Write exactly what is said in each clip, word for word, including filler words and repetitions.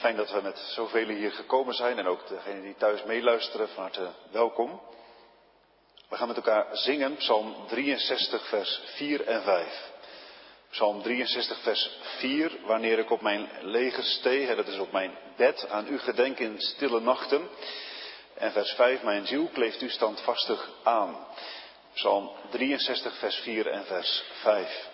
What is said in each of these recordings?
Fijn dat we met zoveel hier gekomen zijn en ook degenen die thuis meeluisteren, van harte welkom. We gaan met elkaar zingen Psalm drieënzestig vers vier en vijf. Psalm drieënzestig vers vier, wanneer ik op mijn lege stee, dat is op mijn bed, aan u gedenk in stille nachten. En vers vijf, mijn ziel kleeft u standvastig aan. Psalm drieënzestig vers vier en vers vijf.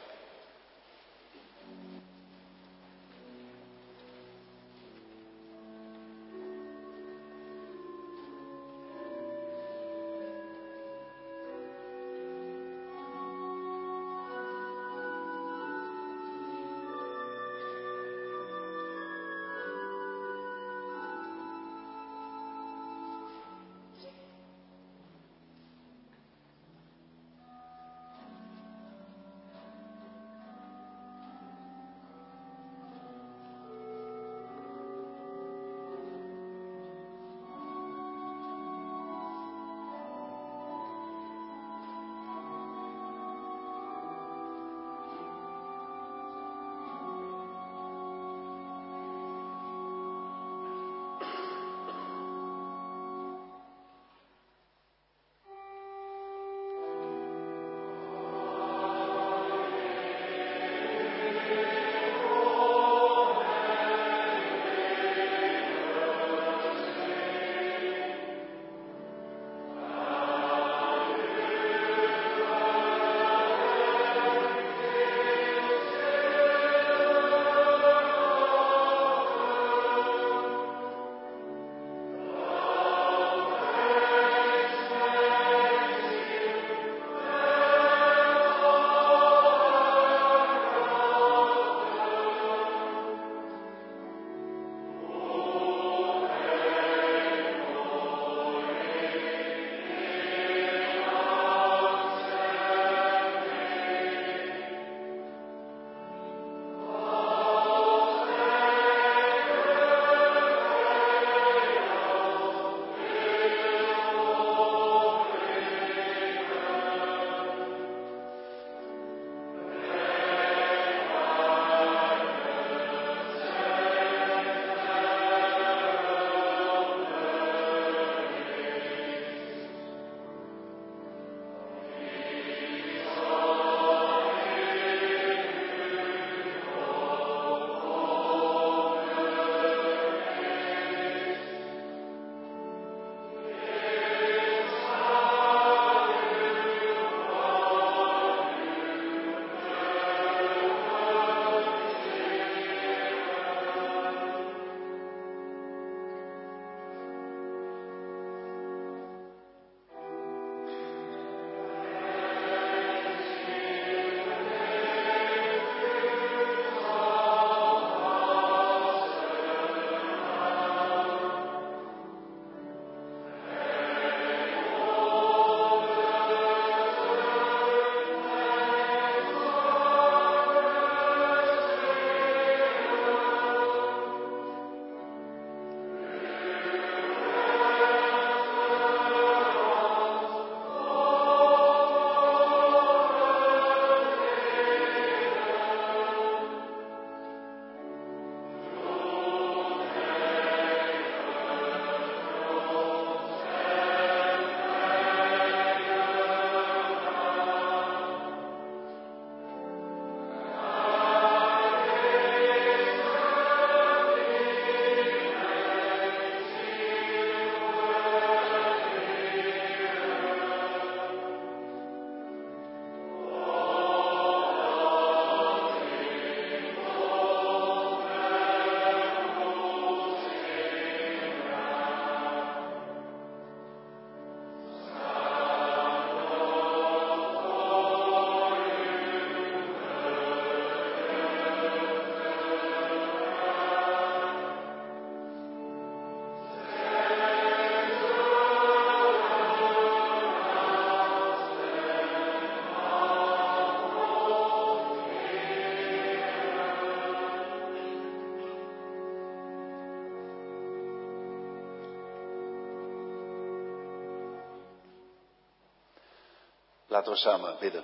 Laten we samen bidden.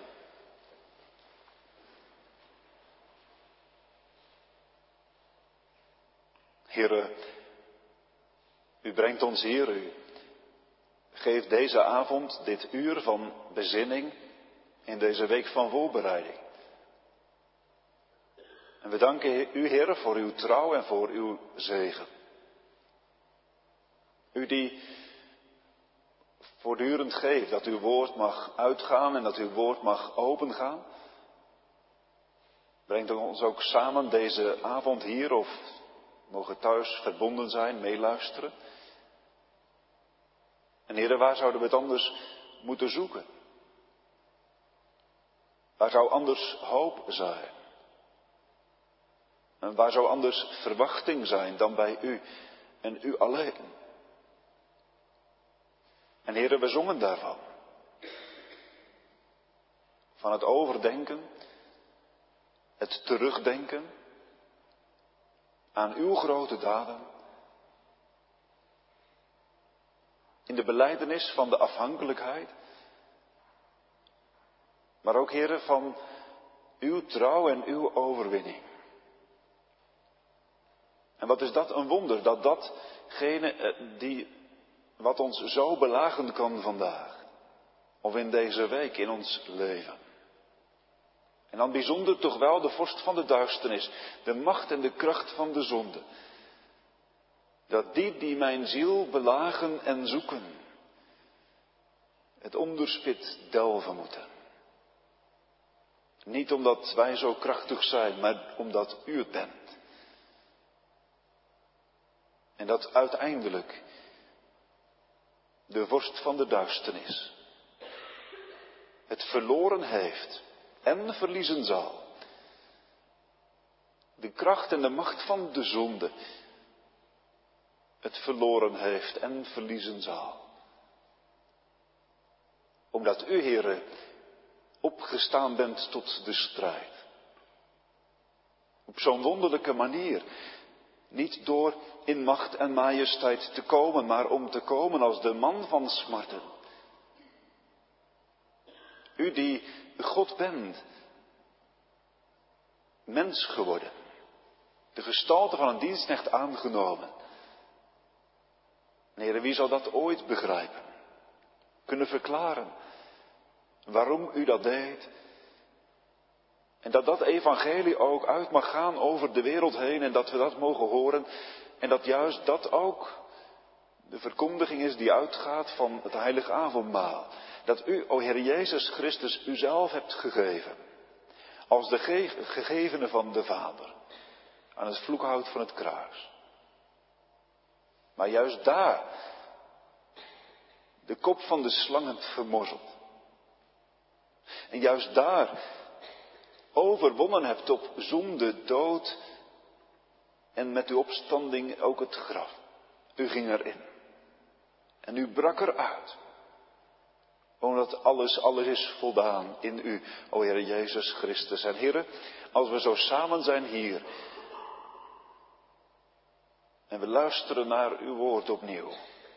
Heere, Heere, u brengt ons hier, u geeft deze avond, dit uur van bezinning in deze week van voorbereiding. En we danken u, Heere, voor uw trouw en voor uw zegen. U die voortdurend geeft dat uw woord mag uitgaan en dat uw woord mag opengaan. Brengt ons ook samen deze avond hier of mogen thuis verbonden zijn, meeluisteren. En Heere, waar zouden we het anders moeten zoeken? Waar zou anders hoop zijn? En waar zou anders verwachting zijn dan bij u en u alleen? En Heere, we zongen daarvan. Van het overdenken, het terugdenken aan uw grote daden. In de belijdenis van de afhankelijkheid. Maar ook, Heere, van uw trouw en uw overwinning. En wat is dat een wonder, dat datgene die, wat ons zo belagen kan vandaag. Of in deze week in ons leven. En dan bijzonder toch wel de vorst van de duisternis. De macht en de kracht van de zonde. Dat die die mijn ziel belagen en zoeken. Het onderspit delven moeten. Niet omdat wij zo krachtig zijn, maar omdat u het bent. En dat uiteindelijk de vorst van de duisternis het verloren heeft en verliezen zal. De kracht en de macht van de zonde het verloren heeft en verliezen zal. Omdat u, Heere, opgestaan bent tot de strijd. Op zo'n wonderlijke manier. Niet door in macht en majesteit te komen, maar om te komen als de man van smarten. U die God bent, mens geworden, de gestalte van een dienstknecht aangenomen. Heere, wie zal dat ooit begrijpen? Kunnen verklaren waarom u dat deed? En dat dat evangelie ook uit mag gaan over de wereld heen en dat we dat mogen horen. En dat juist dat ook de verkondiging is die uitgaat van het heilige avondmaal. Dat u, o Heer Jezus Christus, uzelf hebt gegeven. Als de ge- gegevene van de Vader. Aan het vloekhout van het kruis. Maar juist daar de kop van de slang hebt vermorzeld. En juist daar overwonnen hebt op zonde, dood en met uw opstanding ook het graf. U ging erin. En u brak eruit. Omdat alles, alles is voldaan in u, o Heer Jezus Christus. En Heere, als we zo samen zijn hier. En we luisteren naar uw woord opnieuw.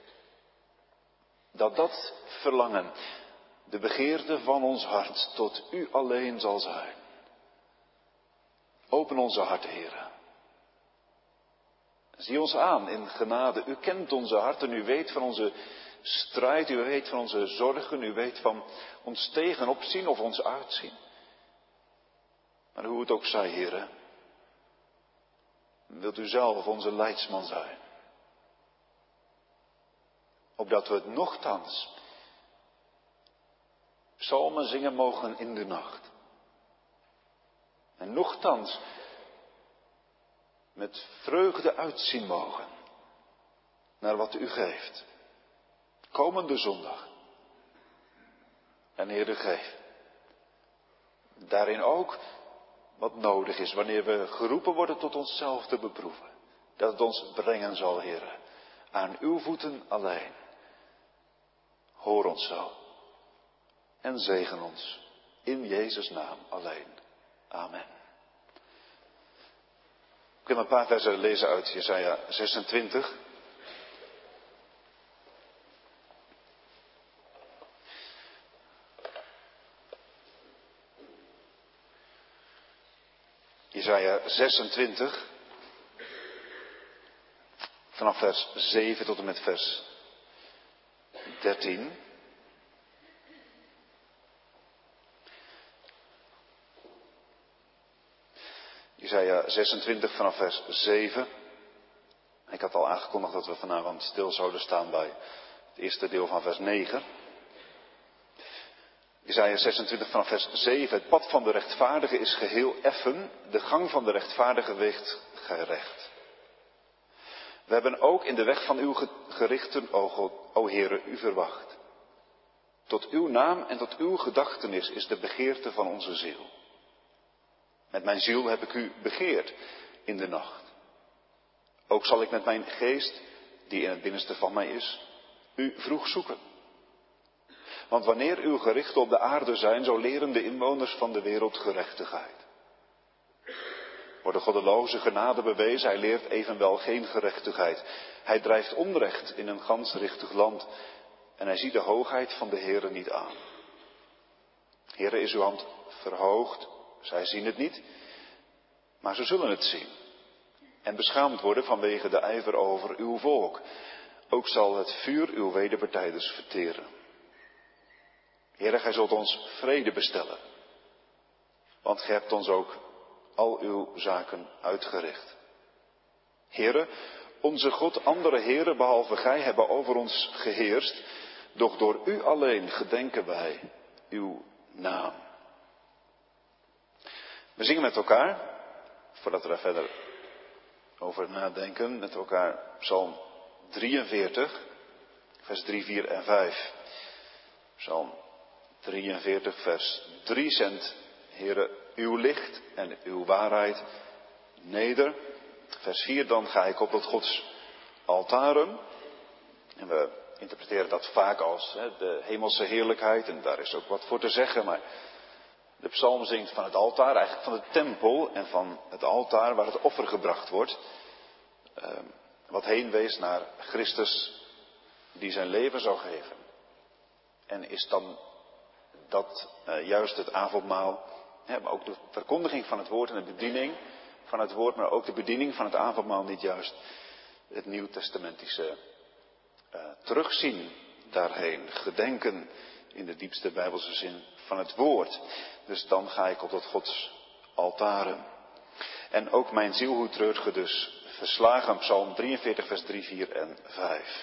Dat dat verlangen, de begeerte van ons hart, tot u alleen zal zijn. Open onze harten, Heere. Zie ons aan in genade. U kent onze harten, u weet van onze strijd, u weet van onze zorgen, u weet van ons tegenop zien of ons uitzien. Maar hoe het ook zij, Heere, wilt u zelf onze leidsman zijn. Opdat we het nochtans psalmen zingen mogen in de nacht. En nochtans met vreugde uitzien mogen naar wat u geeft. Komende zondag. En Heere, geef daarin ook wat nodig is wanneer we geroepen worden tot onszelf te beproeven. Dat het ons brengen zal, Heere, aan uw voeten alleen. Hoor ons zo en zegen ons in Jezus' naam alleen. Amen. Ik wil een paar versen lezen uit Jesaja zesentwintig. Jesaja zesentwintig. vanaf vers zeven tot en met vers dertien. Jesaja zesentwintig vanaf vers zeven. Ik had al aangekondigd dat we vanavond stil zouden staan bij het eerste deel van vers negen. Jesaja zesentwintig vanaf vers zeven. Het pad van de rechtvaardige is geheel effen. De gang van de rechtvaardige weegt gerecht. We hebben ook in de weg van uw gerichten, o God, o Heere, u verwacht. Tot uw naam en tot uw gedachtenis is de begeerte van onze ziel. Met mijn ziel heb ik u begeerd in de nacht. Ook zal ik met mijn geest, die in het binnenste van mij is, u vroeg zoeken. Want wanneer uw gerichten op de aarde zijn, zo leren de inwoners van de wereld gerechtigheid. Wordt de goddeloze genade bewezen, hij leert evenwel geen gerechtigheid. Hij drijft onrecht in een gans richtig land en hij ziet de hoogheid van de Heere niet aan. Heere, is uw hand verhoogd, zij zien het niet, maar ze zullen het zien. En beschaamd worden vanwege de ijver over uw volk. Ook zal het vuur uw wederpartijders verteren. Heere, gij zult ons vrede bestellen. Want gij hebt ons ook al uw zaken uitgericht. Heere, onze God, andere heren behalve gij hebben over ons geheerst. Doch door u alleen gedenken wij uw naam. We zingen met elkaar, voordat we daar verder over nadenken, met elkaar Psalm drieënveertig, vers drie, vier en vijf. Psalm drieënveertig, vers drie, zendt, Heere, uw licht en uw waarheid neder. Vers vier, dan ga ik op tot Gods altaren. En we interpreteren dat vaak als hè, de hemelse heerlijkheid, en daar is ook wat voor te zeggen, maar de psalm zingt van het altaar, eigenlijk van de tempel en van het altaar waar het offer gebracht wordt. Uh, wat heen wees naar Christus die zijn leven zou geven. En is dan dat uh, juist het avondmaal, hè, maar ook de verkondiging van het woord en de bediening van het woord, maar ook de bediening van het avondmaal niet juist het nieuwtestamentische uh, terugzien daarheen, gedenken in de diepste Bijbelse zin van het woord. Dus dan ga ik op dat Gods altaren. En ook mijn ziel, hoe treurt ge dus, verslagen, Psalm drieënveertig, vers drie, vier en vijf.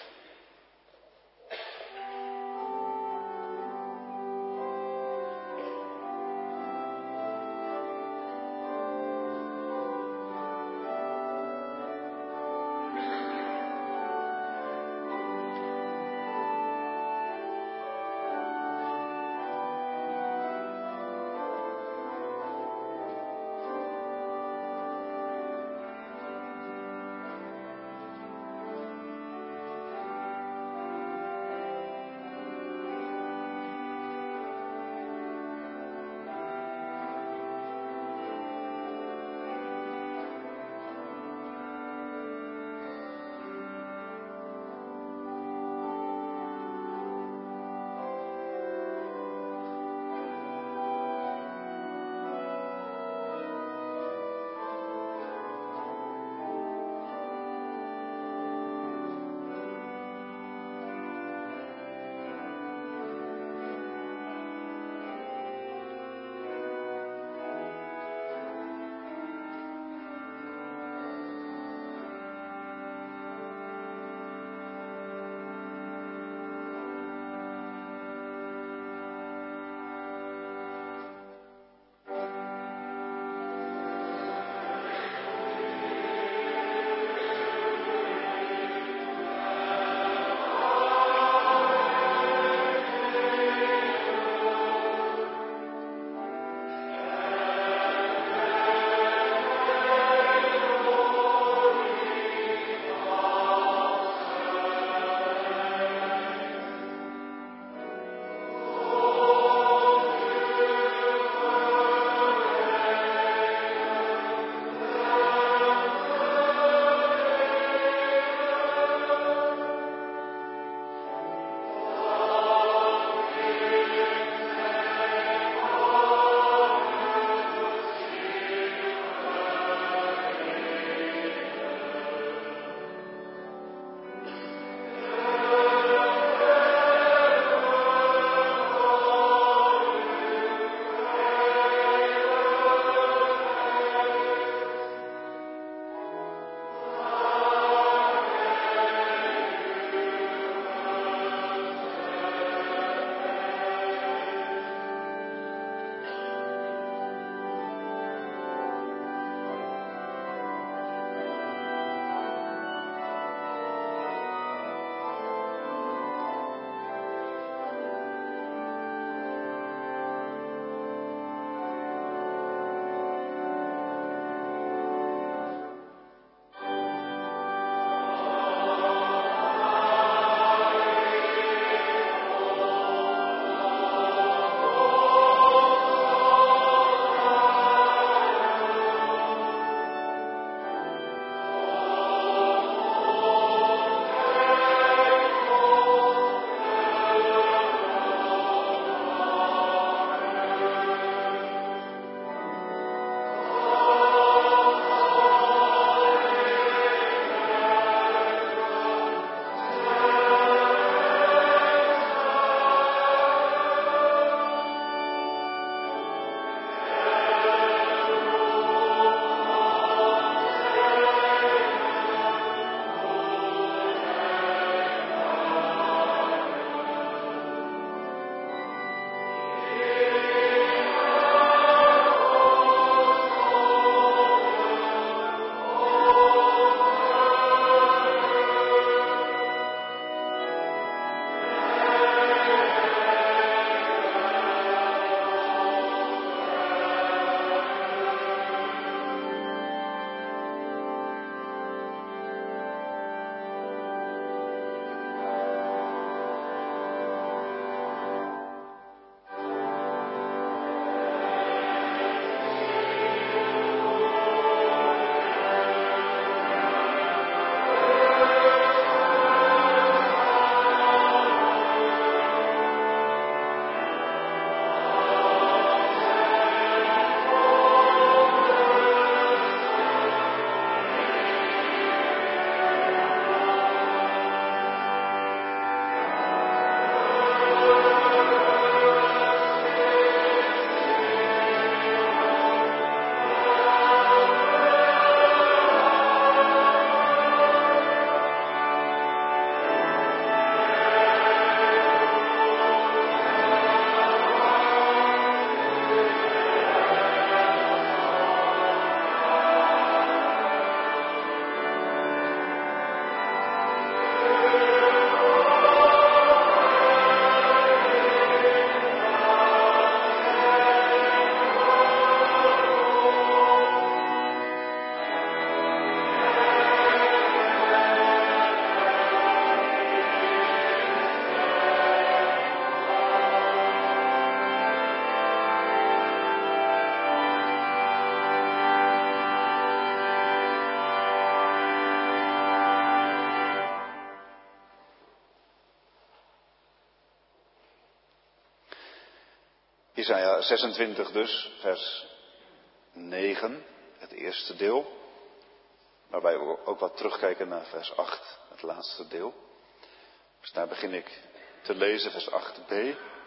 Jesaja zesentwintig dus, vers negen, het eerste deel. Waarbij we ook wat terugkijken naar vers acht, het laatste deel. Dus daar begin ik te lezen, vers acht b.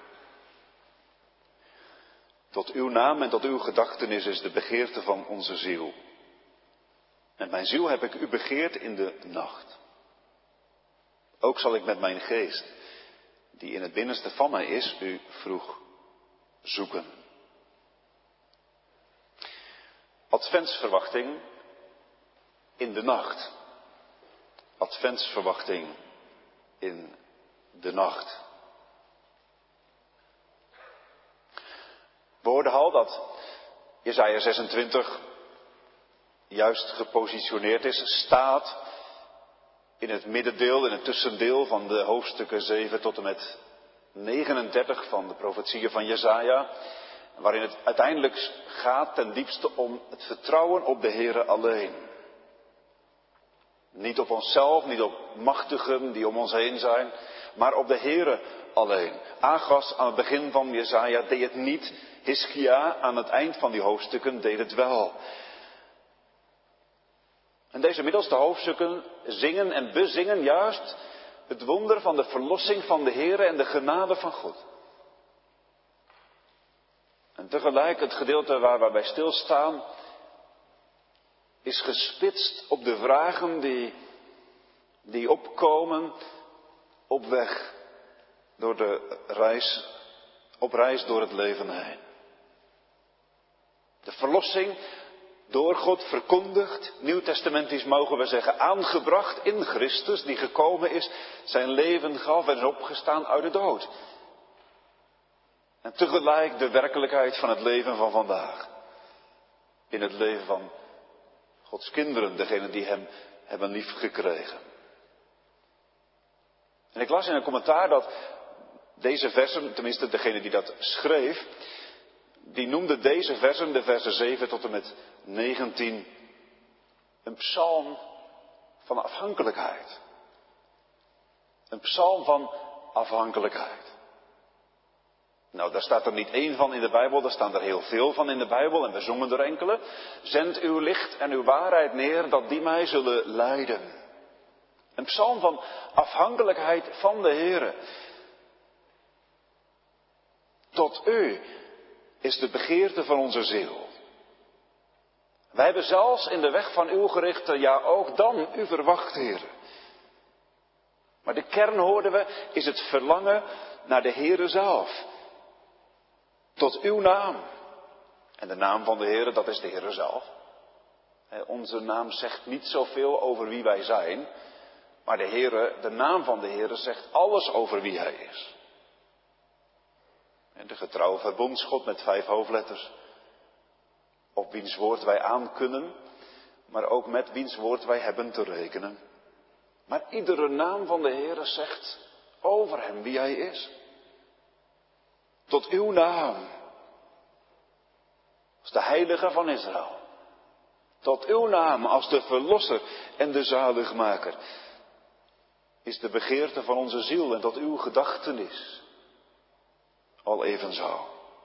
Tot uw naam en tot uw gedachtenis is de begeerte van onze ziel. En mijn ziel heb ik u begeerd in de nacht. Ook zal ik met mijn geest, die in het binnenste van mij is, u vroeg zoeken. Adventsverwachting in de nacht. Adventsverwachting in de nacht. We hoorden al dat Jesaja zesentwintig juist gepositioneerd is, staat in het middendeel, in het tussendeel van de hoofdstukken zeven tot en met negenendertig van de profetieën van Jesaja, waarin het uiteindelijk gaat ten diepste om het vertrouwen op de Heere alleen. Niet op onszelf, niet op machtigen die om ons heen zijn, maar op de Heere alleen. Agas aan het begin van Jesaja deed het niet, Hiskia aan het eind van die hoofdstukken deed het wel. En deze middelste hoofdstukken zingen en bezingen juist het wonder van de verlossing van de Heere en de genade van God. En tegelijk het gedeelte waar we bij stilstaan is gespitst op de vragen die, die opkomen op weg door de reis, op reis door het leven heen. De verlossing door God verkondigd, nieuwtestamentisch mogen we zeggen, aangebracht in Christus, die gekomen is, zijn leven gaf en is opgestaan uit de dood. En tegelijk de werkelijkheid van het leven van vandaag. In het leven van Gods kinderen, degenen die hem hebben liefgekregen. En ik las in een commentaar dat deze versen, tenminste degene die dat schreef, die noemde deze versen, de versen zeven tot en met negentien, een psalm van afhankelijkheid. Een psalm van afhankelijkheid. Nou, daar staat er niet één van in de Bijbel, daar staan er heel veel van in de Bijbel en we zongen er enkele. Zend uw licht en uw waarheid neer, dat die mij zullen leiden. Een psalm van afhankelijkheid van de Heere. Tot u is de begeerte van onze ziel. Wij hebben zelfs in de weg van uw gerichten, ja ook dan, u verwacht, Heere. Maar de kern, hoorden we, is het verlangen naar de Heere zelf. Tot uw naam. En de naam van de Heere, dat is de Heere zelf. Onze naam zegt niet zoveel over wie wij zijn. Maar de Heere, de naam van de Heere zegt alles over wie Hij is. En de getrouwe verbondsgod met vijf hoofdletters. Op wiens woord wij aan kunnen, maar ook met wiens woord wij hebben te rekenen. Maar iedere naam van de Heere zegt over Hem wie Hij is. Tot uw naam. Als de heilige van Israël. Tot uw naam als de verlosser en de zaligmaker. Is de begeerte van onze ziel en tot uw gedachtenis. Al evenzo.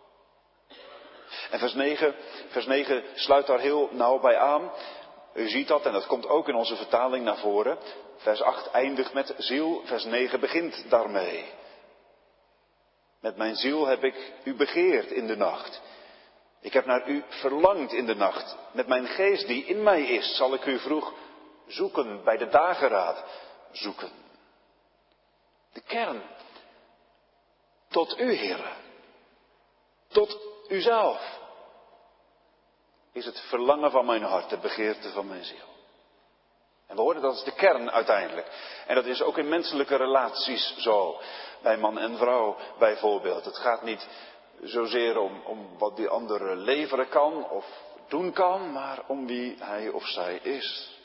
En vers negen, vers negen sluit daar heel nauw bij aan. U ziet dat en dat komt ook in onze vertaling naar voren. Vers acht eindigt met ziel, vers negen begint daarmee. Met mijn ziel heb ik u begeerd in de nacht. Ik heb naar u verlangd in de nacht. Met mijn geest die in mij is, zal ik u vroeg zoeken, bij de dageraad zoeken. De kern. Tot u, Heere. Tot uzelf. Is het verlangen van mijn hart, de begeerte van mijn ziel. En we horen dat is de kern uiteindelijk. En dat is ook in menselijke relaties zo. Bij man en vrouw bijvoorbeeld. Het gaat niet zozeer om, om wat die andere leveren kan of doen kan, maar om wie hij of zij is.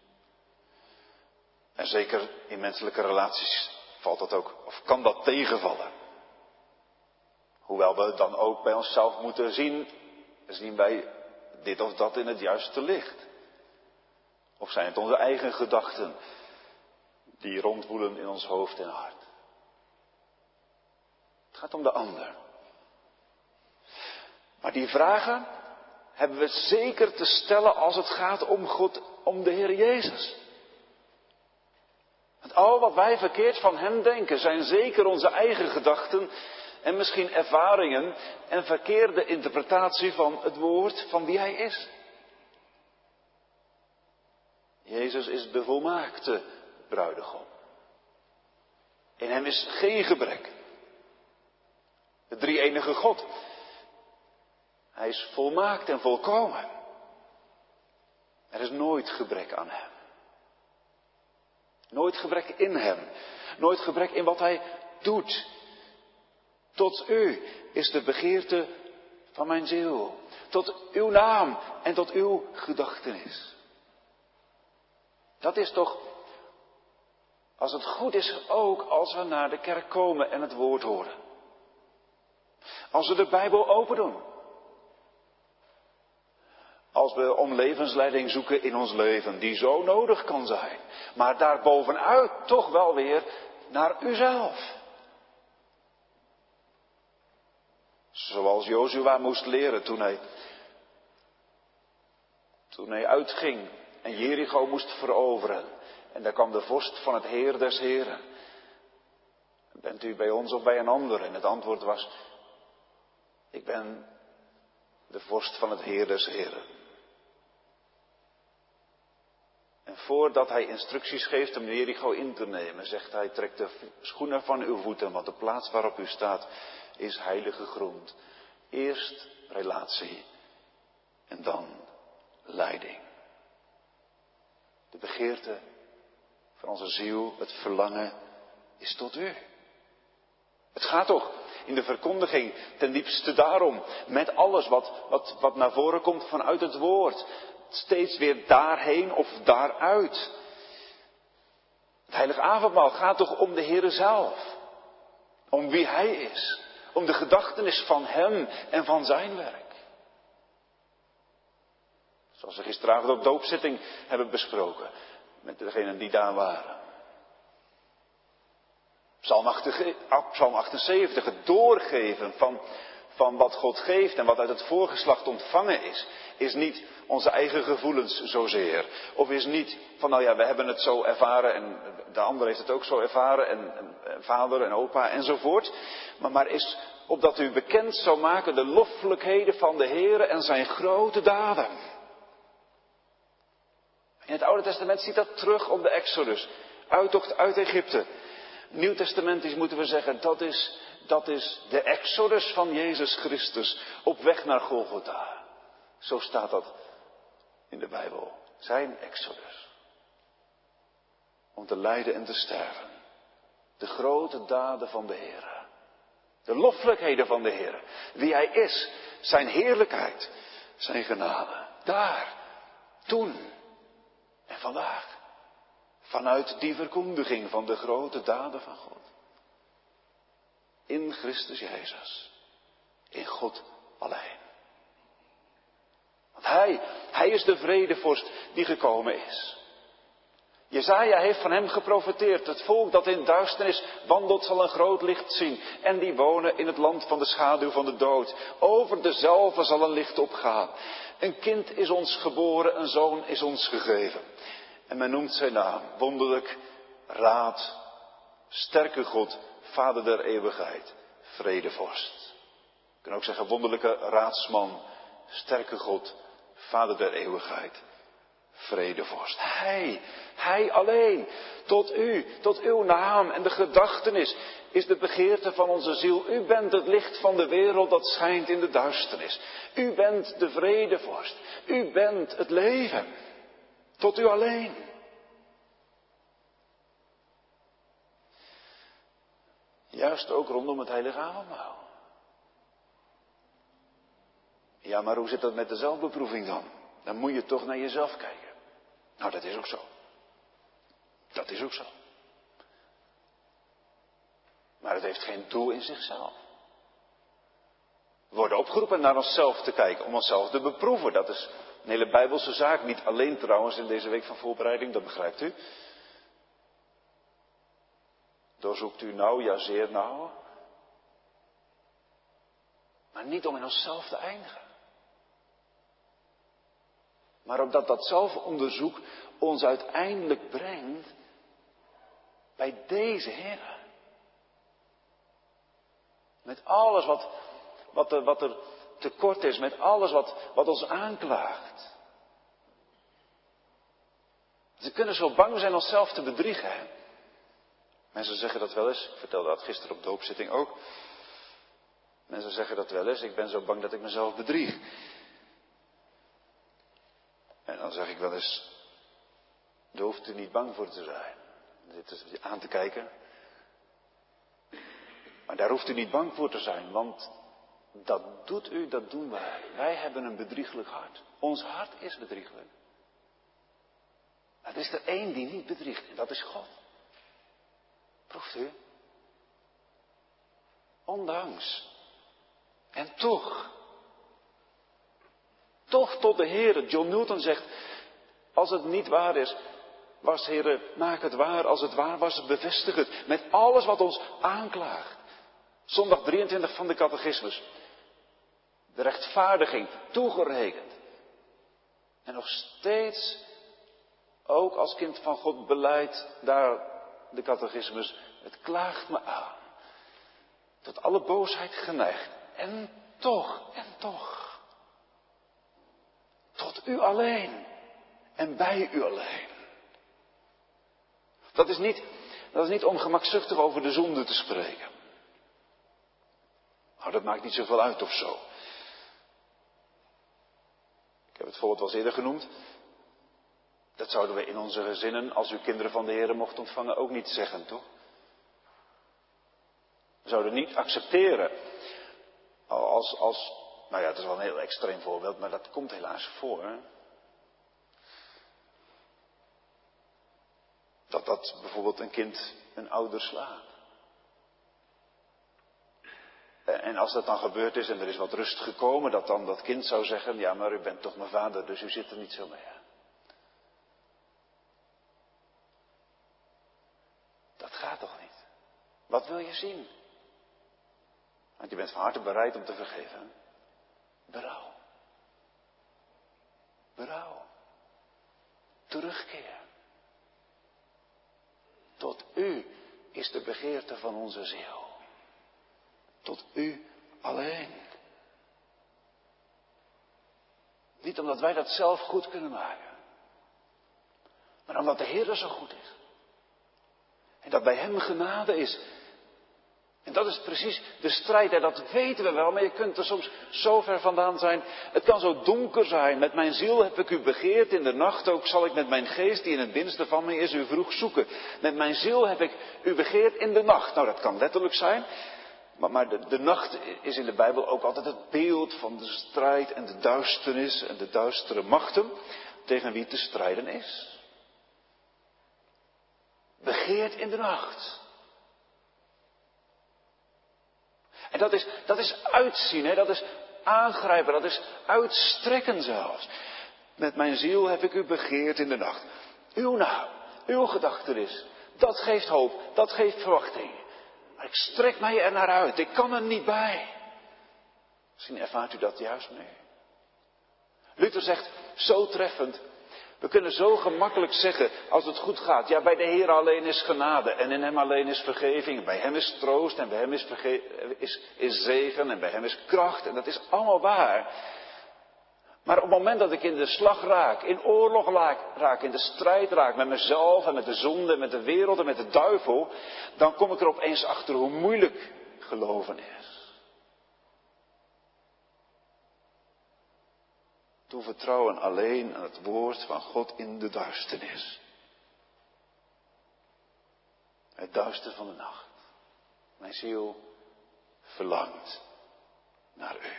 En zeker in menselijke relaties valt dat ook, of kan dat tegenvallen. Hoewel we dan ook bij onszelf moeten zien, zien wij dit of dat in het juiste licht. Of zijn het onze eigen gedachten die rondwoelen in ons hoofd en hart. Het gaat om de ander. Maar die vragen hebben we zeker te stellen als het gaat om God, om de Heer Jezus. Want al wat wij verkeerd van hem denken zijn zeker onze eigen gedachten en misschien ervaringen en verkeerde interpretatie van het woord van wie hij is. Jezus is de volmaakte bruidegom. In hem is geen gebrek. De drie-enige God. Hij is volmaakt en volkomen. Er is nooit gebrek aan hem. Nooit gebrek in hem. Nooit gebrek in wat hij doet. Tot u is de begeerte van mijn ziel. Tot uw naam en tot uw gedachtenis. Dat is toch, als het goed is, ook als we naar de kerk komen en het woord horen. Als we de Bijbel open doen. Als we om levensleiding zoeken in ons leven, die zo nodig kan zijn. Maar daarbovenuit toch wel weer naar uzelf. Zoals Jozua moest leren toen hij, toen hij uitging en Jericho moest veroveren. En daar kwam de vorst van het Heer des Heren. Bent u bij ons of bij een ander? En het antwoord was, ik ben de vorst van het Heer des Heren. En voordat hij instructies geeft om Jericho in te nemen, zegt hij, trek de schoenen van uw voeten, want de plaats waarop u staat is heilige grond. Eerst relatie en dan leiding. De begeerte van onze ziel, het verlangen, is tot u. Het gaat toch in de verkondiging ten diepste daarom, met alles wat, wat, wat naar voren komt vanuit het woord. Steeds weer daarheen of daaruit. Het heilige avondmaal gaat toch om de Heere zelf. Om wie Hij is. Om de gedachtenis van Hem en van Zijn werk. Zoals we gisteravond op doopzitting hebben besproken. Met degenen die daar waren. Psalm achtenzeventig, het doorgeven van, van wat God geeft en wat uit het voorgeslacht ontvangen is, is niet onze eigen gevoelens zozeer. Of is niet van, nou ja, we hebben het zo ervaren en de ander heeft het ook zo ervaren en, en, en vader en opa enzovoort. Maar, maar is opdat u bekend zou maken de loffelijkheden van de Heere en zijn grote daden. In het Oude Testament ziet dat terug op de Exodus, uittocht uit Egypte. Nieuwtestamentisch moeten we zeggen, dat is, dat is de Exodus van Jezus Christus op weg naar Golgotha. Zo staat dat in de Bijbel. Zijn Exodus. Om te lijden en te sterven. De grote daden van de Heer. De loffelijkheden van de Heer. Wie Hij is. Zijn heerlijkheid. Zijn genade. Daar. Toen. En vandaag. Vanuit die verkondiging van de grote daden van God. In Christus Jezus. In God alleen. Want Hij, Hij is de vredevorst die gekomen is. Jesaja heeft van hem geprofeteerd. Het volk dat in duisternis wandelt zal een groot licht zien. En die wonen in het land van de schaduw van de dood. Over dezelve zal een licht opgaan. Een kind is ons geboren, een zoon is ons gegeven. En men noemt zijn naam, wonderlijk, raad, sterke God, vader der eeuwigheid, vredevorst. Je kunt ook zeggen wonderlijke raadsman, sterke God, vader der eeuwigheid, vredevorst. Hij, Hij alleen, tot u, tot uw naam en de gedachtenis is de begeerte van onze ziel. U bent het licht van de wereld dat schijnt in de duisternis. U bent de vredevorst. U bent het leven. Tot u alleen. Juist ook rondom het heilige avondmaal. Ja, maar hoe zit dat met de zelfbeproeving dan? Dan moet je toch naar jezelf kijken. Nou, dat is ook zo. Dat is ook zo. Maar het heeft geen doel in zichzelf. We worden opgeroepen naar onszelf te kijken, om onszelf te beproeven. Dat is een hele Bijbelse zaak. Niet alleen trouwens in deze week van voorbereiding, dat begrijpt u. Doorzoekt u nauw, ja zeer nauw. Maar niet om in onszelf te eindigen. Maar opdat dat zelfonderzoek ons uiteindelijk brengt bij deze Heer. Met alles wat, wat, er, wat er tekort is, met alles wat, wat ons aanklaagt. Ze kunnen zo bang zijn onszelf te bedriegen. Hè? Mensen zeggen dat wel eens, ik vertelde dat gisteren op doopzitting ook. Mensen zeggen dat wel eens, ik ben zo bang dat ik mezelf bedrieg. En dan zeg ik wel eens, daar hoeft u niet bang voor te zijn. Dit is aan te kijken. Maar daar hoeft u niet bang voor te zijn, want dat doet u, dat doen wij. Wij hebben een bedrieglijk hart. Ons hart is bedrieglijk. Het is er één die niet bedriegt en dat is God. Proeft u? Ondanks. En toch. Toch tot de Heere. John Newton zegt, als het niet waar is, was Heere, maak het waar. Als het waar was, bevestig het. Met alles wat ons aanklaagt. Zondag drieëntwintig van de catechismus. De rechtvaardiging toegerekend. En nog steeds, ook als kind van God, beleidt daar de catechismus, het klaagt me aan. Tot alle boosheid geneigd. En toch, en toch. Tot u alleen. En bij u alleen. Dat is niet, dat is niet om gemakzuchtig over de zonde te spreken. Nou, dat maakt niet zoveel uit of zo. Ik heb het voorbeeld wel eens eerder genoemd. Dat zouden we in onze gezinnen, als u kinderen van de Heer mocht ontvangen, ook niet zeggen, toch? We zouden niet accepteren. Als, als, nou ja, het is wel een heel extreem voorbeeld, maar dat komt helaas voor. Hè? Dat dat bijvoorbeeld een kind een ouder slaat. En als dat dan gebeurd is en er is wat rust gekomen, dat dan dat kind zou zeggen, ja, maar u bent toch mijn vader, dus u zit er niet zo mee. Hè? Dat gaat toch niet? Wat wil je zien? Want je bent van harte bereid om te vergeven. Berouw. Berouw. Terugkeer. Tot u is de begeerte van onze ziel. Tot u alleen. Niet omdat wij dat zelf goed kunnen maken. Maar omdat de Heer zo goed is. En dat bij hem genade is. En dat is precies de strijd. En dat weten we wel. Maar je kunt er soms zo ver vandaan zijn. Het kan zo donker zijn. Met mijn ziel heb ik u begeerd. In de nacht ook zal ik met mijn geest die in het binnenste van mij is u vroeg zoeken. Met mijn ziel heb ik u begeerd in de nacht. Nou, dat kan letterlijk zijn. Maar, maar de, de nacht is in de Bijbel ook altijd het beeld van de strijd en de duisternis en de duistere machten tegen wie te strijden is. Begeerd in de nacht. En dat is, dat is uitzien, hè? Dat is aangrijpen, dat is uitstrekken zelfs. Met mijn ziel heb ik u begeerd in de nacht. Uw naam, uw gedachtenis, dat geeft hoop, dat geeft verwachting. Maar ik strek mij er naar uit, ik kan er niet bij. Misschien ervaart u dat juist mee. Luther zegt zo treffend, we kunnen zo gemakkelijk zeggen als het goed gaat. Ja, bij de Heer alleen is genade en in hem alleen is vergeving. Bij hem is troost en bij hem is, verge- is, is zegen en bij hem is kracht. En dat is allemaal waar. Maar op het moment dat ik in de slag raak, in oorlog raak, in de strijd raak met mezelf en met de zonde, met de wereld en met de duivel, dan kom ik er opeens achter hoe moeilijk geloven is. Toevertrouwen alleen aan het woord van God in de duisternis. Het duister van de nacht. Mijn ziel verlangt naar u.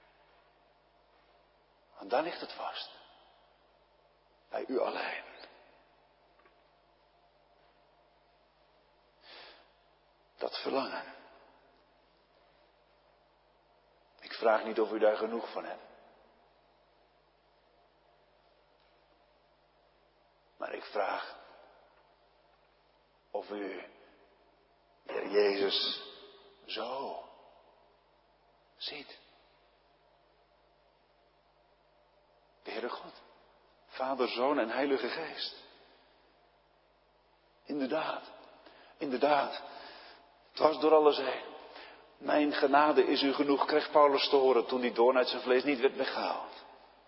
Want daar ligt het vast. Bij u alleen. Dat verlangen. Ik vraag niet of u daar genoeg van hebt. Maar ik vraag of u, Heer Jezus, zo ziet. De Heere God. Vader, Zoon en Heilige Geest. Inderdaad. Inderdaad. Dwars door alles heen. Mijn genade is u genoeg, kreeg Paulus te horen toen die doorn uit zijn vlees niet werd weggehaald.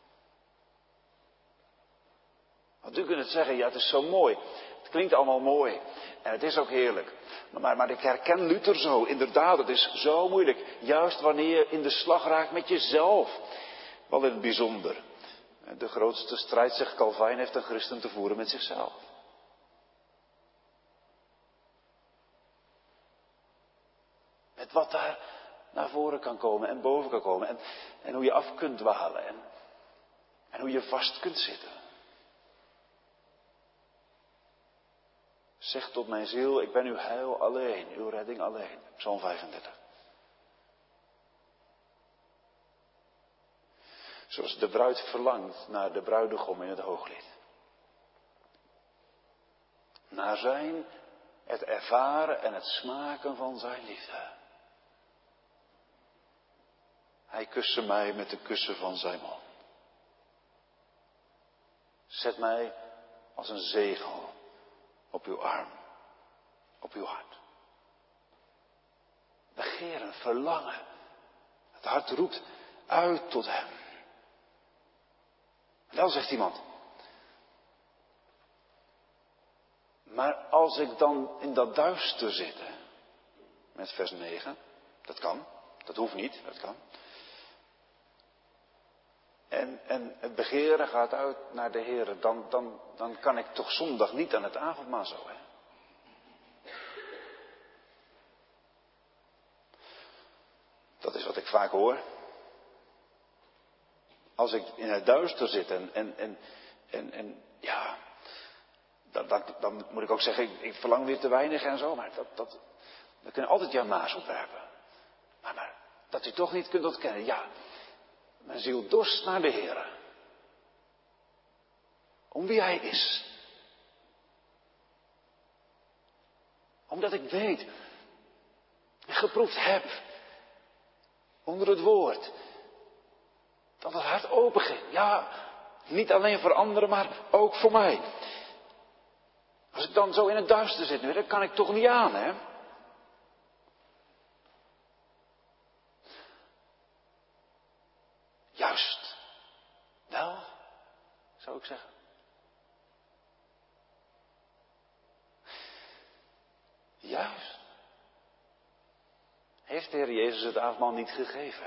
Want u kunt het zeggen, ja, het is zo mooi. Het klinkt allemaal mooi. En het is ook heerlijk. Maar, maar ik herken Luther zo. Inderdaad, het is zo moeilijk. Juist wanneer je in de slag raakt met jezelf. Wel in het bijzonder. De grootste strijd, zegt Calvijn, heeft een christen te voeren met zichzelf. Met wat daar naar voren kan komen en boven kan komen. En, en hoe je af kunt dwalen. En, en hoe je vast kunt zitten. Zeg tot mijn ziel, ik ben uw heil alleen, uw redding alleen. Psalm vijfendertig. Zoals de bruid verlangt naar de bruidegom in het hooglied. Naar zijn, het ervaren en het smaken van zijn liefde. Hij kuste mij met de kussen van zijn mond. Zet mij als een zegel op uw arm, op uw hart. Begeren, verlangen. Het hart roept uit tot hem. Wel, zegt iemand. Maar als ik dan in dat duister zit, met vers negen, dat kan, dat hoeft niet, dat kan. En, en het begeren gaat uit naar de Heer, dan, dan, dan kan ik toch zondag niet aan het avondmaal zo, hè. Dat is wat ik vaak hoor. Als ik in het duister zit en, en, en, en, en ja, dan, dan, dan moet ik ook zeggen, ik, ik verlang weer te weinig en zo, maar dat, dat, we kunnen altijd jama's opwerpen. Maar, maar dat u toch niet kunt ontkennen, ja, mijn ziel dorst naar de Heer. Om wie Hij is. Omdat ik weet en geproefd heb onder het woord dat het hart open ging. Ja, niet alleen voor anderen, maar ook voor mij. Als ik dan zo in het duister zit nu, dat kan ik toch niet aan, hè? Juist. Wel, zou ik zeggen. Juist. Heeft de Heer Jezus het avondmaal niet gegeven?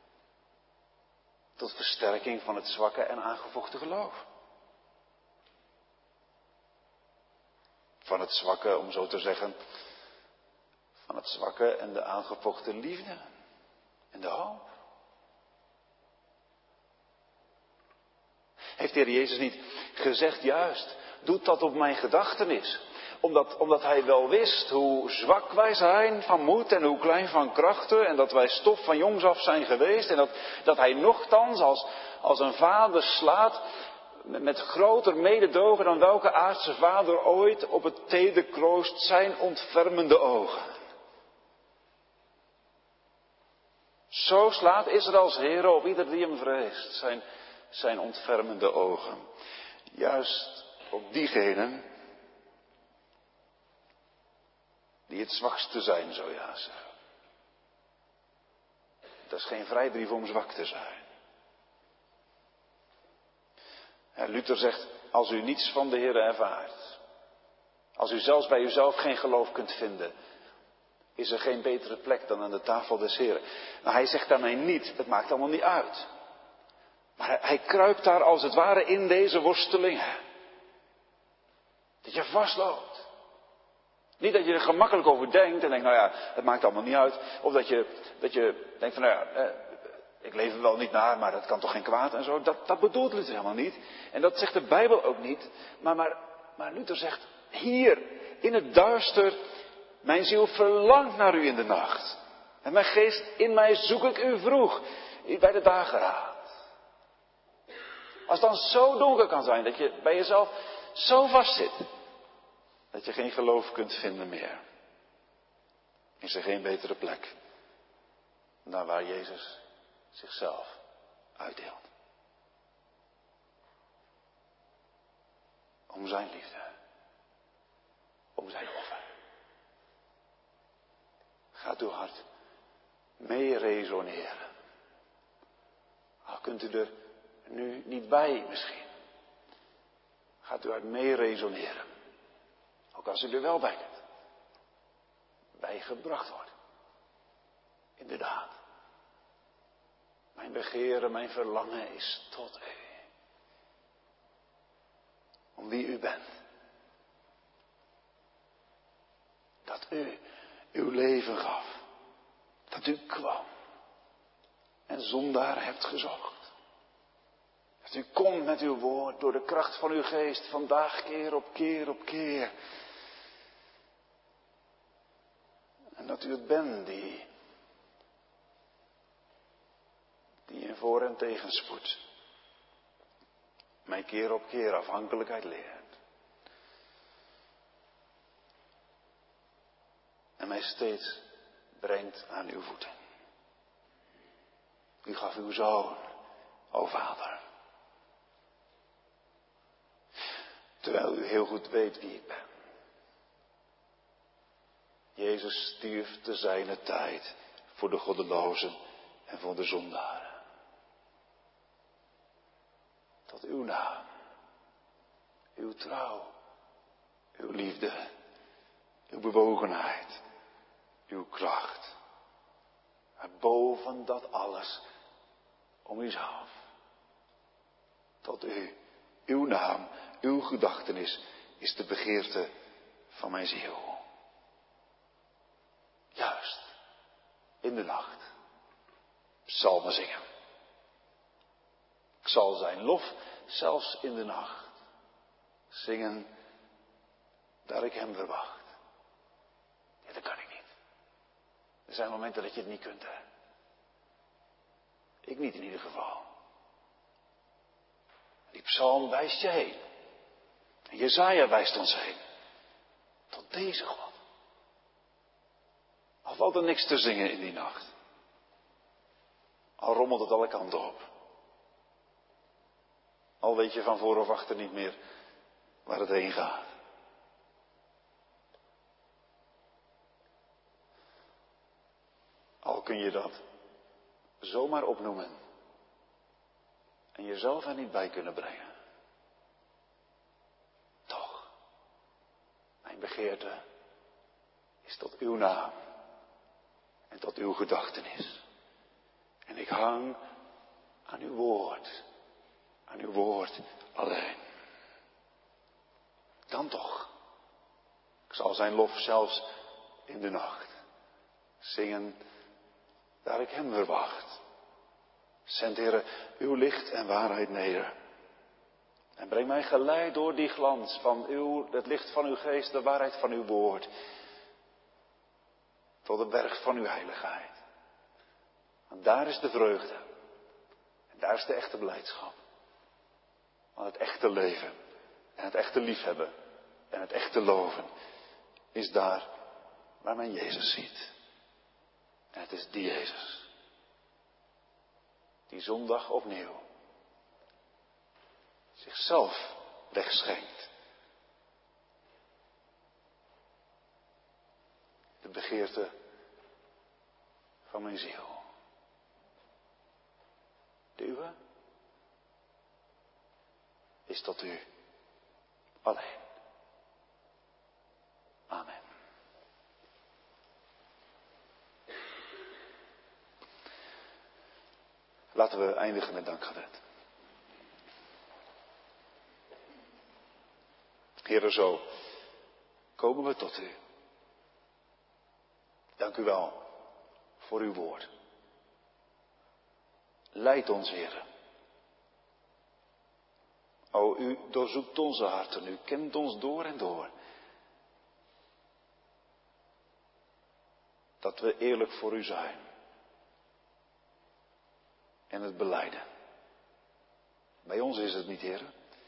Tot versterking van het zwakke en aangevochten geloof. Van het zwakke, om zo te zeggen, van het zwakke en de aangevochten liefde. En de hoop. Heeft de Heer Jezus niet gezegd, juist, doe dat op mijn gedachtenis. Omdat, omdat Hij wel wist hoe zwak wij zijn van moed en hoe klein van krachten. En dat wij stof van jongs af zijn geweest. En dat, dat Hij nochtans als, als een vader slaat met, met groter mededogen dan welke aardse vader ooit op het teder kroost zijn ontfermende ogen. Zo slaat Israëls Heere op ieder die hem vreest. Zijn, zijn ontfermende ogen. Juist op diegenen die het zwakste zijn, zou je haast zeggen. Dat is geen vrijbrief om zwak te zijn. En Luther zegt, als u niets van de Heer ervaart, als u zelfs bij uzelf geen geloof kunt vinden, is er geen betere plek dan aan de tafel des Heeren. Nou, hij zegt daarmee niet, het maakt allemaal niet uit. Maar hij, hij kruipt daar als het ware in deze worstelingen. Dat je vastloopt. Niet dat je er gemakkelijk over denkt en denkt, nou ja, het maakt allemaal niet uit. Of dat je, dat je denkt van, nou ja, eh, ik leef er wel niet naar, maar dat kan toch geen kwaad en zo. Dat, dat bedoelt Luther helemaal niet. En dat zegt de Bijbel ook niet. Maar, maar, maar Luther zegt, hier, in het duister, mijn ziel verlangt naar u in de nacht. En mijn geest, in mij zoek ik u vroeg, bij de dageraad. Als het dan zo donker kan zijn, dat je bij jezelf zo vast zit, dat je geen geloof kunt vinden meer, is er geen betere plek dan waar Jezus zichzelf uitdeelt. om zijn liefde. Om zijn offer. Gaat uw hart mee resoneren. Al kunt u er nu niet bij misschien. Gaat u hart mee resoneren. Ook als u er wel bij bent. Bij gebracht wordt. Inderdaad. Mijn begeeren, mijn verlangen is tot u. Om wie u bent. Dat u uw leven gaf. Dat u kwam. En zondaar hebt gezocht. Dat u komt met uw woord door de kracht van uw geest. Vandaag keer op keer op keer. En dat u het bent die. Die in voor- en tegenspoed. Mij keer op keer afhankelijkheid leert. En mij steeds brengt aan uw voeten. U gaf uw zoon, o Vader. Terwijl u heel goed weet wie ik ben. Jezus stierf te zijner tijd voor de goddelozen en voor de zondaren. Tot uw naam, uw trouw, uw liefde, uw bewogenheid, uw kracht. Maar boven dat alles om uzelf. Tot u, uw naam, uw gedachtenis is de begeerte van mijn ziel. Juist, in de nacht, psalmen zingen. Ik zal zijn lof, zelfs in de nacht, zingen, daar ik hem verwacht. Ja, dat kan ik niet. Er zijn momenten dat je het niet kunt, hè. Ik niet in ieder geval. Die psalm wijst je heen. En Jesaja wijst ons heen. Tot deze God. Al valt er niks te zingen in die nacht. Al rommelt het alle kanten op. Al weet je van voor of achter niet meer waar het heen gaat. Al kun je dat zomaar opnoemen. En jezelf er niet bij kunnen brengen. Toch, mijn begeerte is tot uw naam. En tot uw gedachtenis. En ik hang aan uw woord. Aan uw woord alleen. Dan toch. Ik zal zijn lof zelfs in de nacht zingen, daar ik hem verwacht. Zend, Heere, uw licht en waarheid neder. En breng mij geleid door die glans van uw, het licht van uw geest, de waarheid van uw woord. Tot de berg van uw heiligheid. Want daar is de vreugde. En daar is de echte blijdschap. Want het echte leven. En het echte liefhebben. En het echte loven. Is daar waar men Jezus ziet. En het is die Jezus. Die zondag opnieuw. Zichzelf wegschenkt. De begeerte van mijn ziel. De uwe is tot u alleen. Amen. Laten we eindigen met dankgebed. Heere, zo komen we tot u. Dank u wel voor uw woord. Leid ons, Heere. O, u doorzoekt onze harten, u kent ons door en door. Dat we eerlijk voor u zijn. En het belijden. Bij ons is het niet, Heere.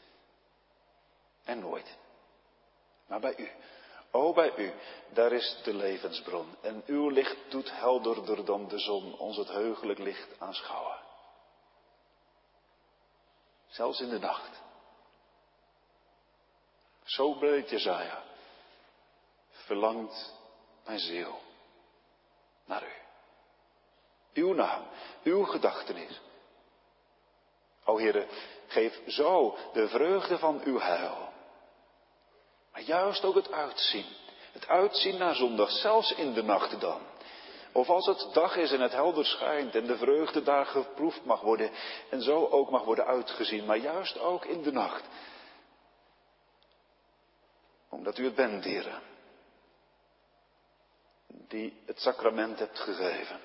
En nooit. Maar bij u. O, bij u, daar is de levensbron. En uw licht doet helderder dan de zon ons het heugelijk licht aanschouwen. Zelfs in de nacht. Zo breed Jesaja. Verlangt mijn ziel naar u. Uw naam, uw gedachtenis. O Heere, geef zo de vreugde van uw heil. Maar juist ook het uitzien. Het uitzien naar zondag, zelfs in de nacht dan. Of als het dag is en het helder schijnt en de vreugde daar geproefd mag worden en zo ook mag worden uitgezien, maar juist ook in de nacht. Omdat u het bent, Heere, die het sacrament hebt gegeven.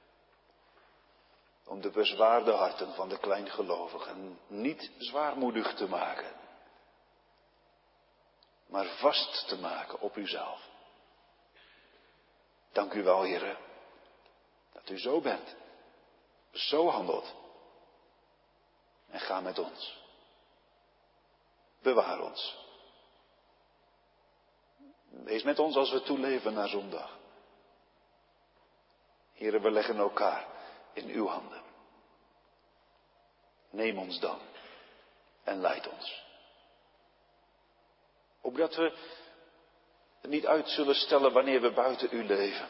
Om de bezwaarde harten van de kleingelovigen niet zwaarmoedig te maken, maar vast te maken op uzelf. Dank u wel, Heere, dat u zo bent, zo handelt. En ga met ons. Bewaar ons. Wees met ons als we toeleven naar zondag. Heere, we leggen elkaar in uw handen. Neem ons dan en leid ons. Opdat we het niet uit zullen stellen wanneer we buiten u leven.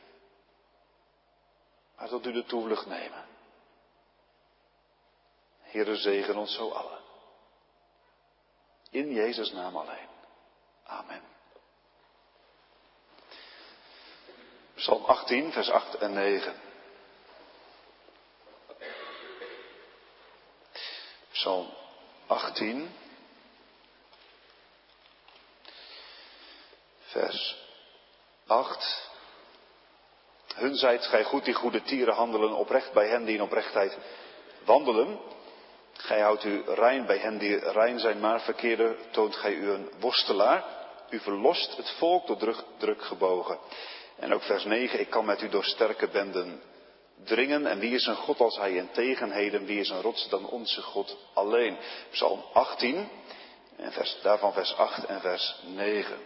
Maar tot u de toevlucht nemen. Heere, zegen ons zo allen. In Jezus' naam alleen. Amen. Psalm achttien, vers acht en negen. Psalm achttien, vers acht. Hun zijt gij goed die goede tieren handelen, oprecht bij hen die in oprechtheid wandelen. Gij houdt u rein bij hen die rein zijn, maar verkeerde toont gij u een worstelaar. U verlost het volk door druk, druk gebogen. En ook vers negen, ik kan met u door sterke benden dringen. En wie is een God als hij in tegenheden? Wie is een rots dan onze God alleen? Psalm achttien, en vers, daarvan vers acht en vers negen.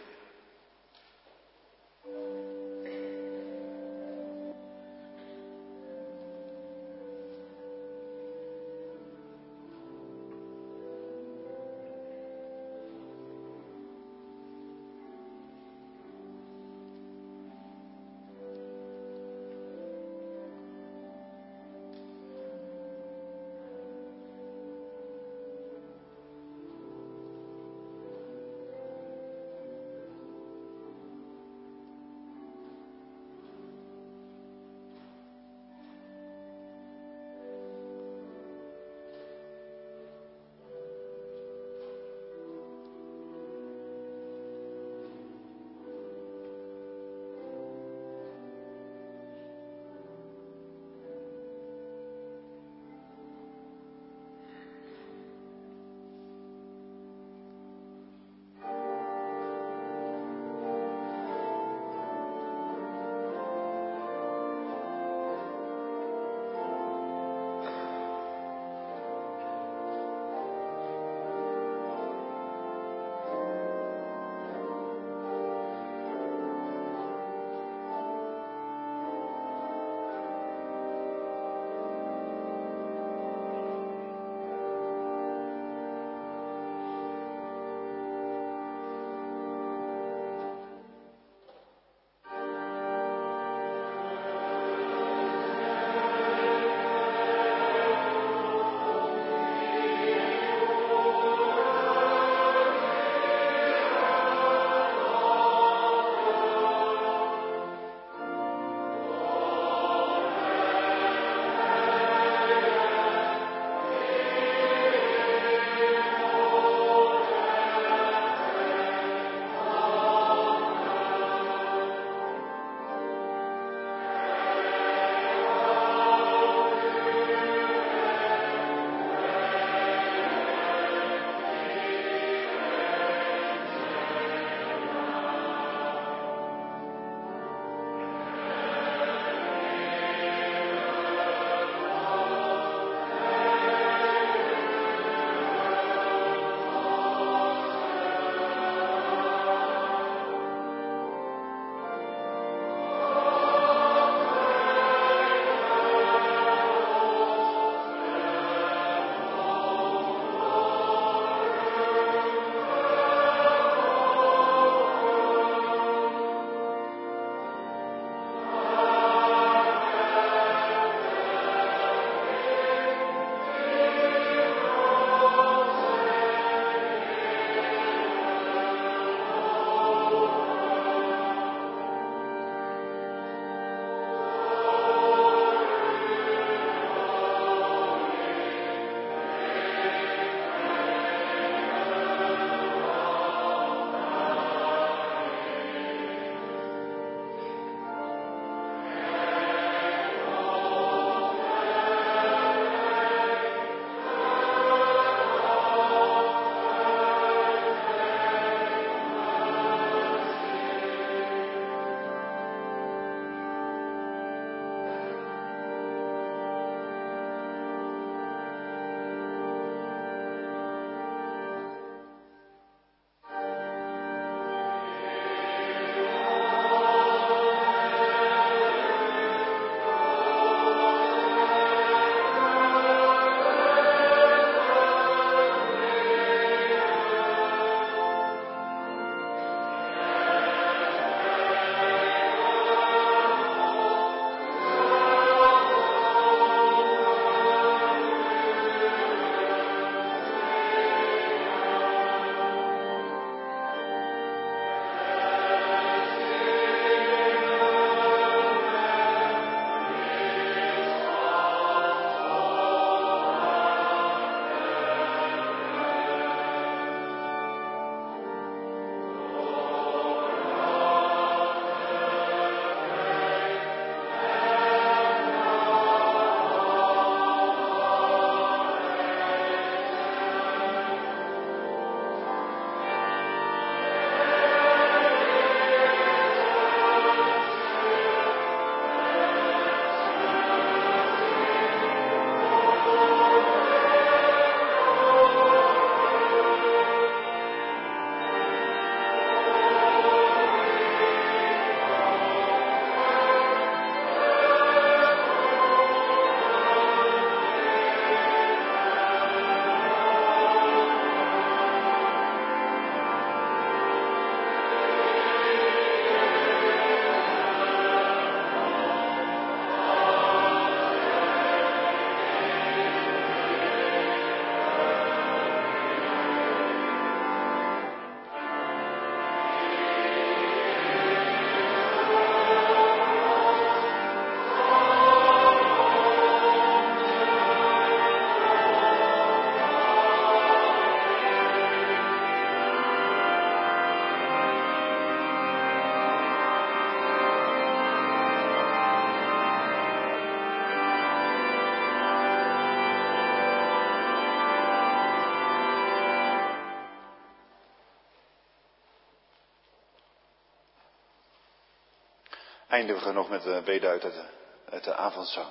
eindigen we nog met de bede uit de, uit de avondzang.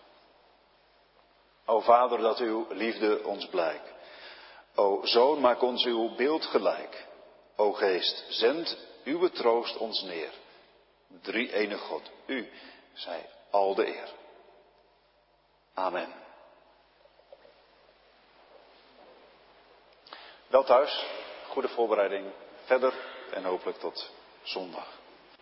O Vader, dat uw liefde ons blijkt. O Zoon, maak ons uw beeld gelijk. O Geest, zend uw troost ons neer. Drie enige God, u zij al de eer. Amen. Wel thuis, goede voorbereiding verder en hopelijk tot zondag.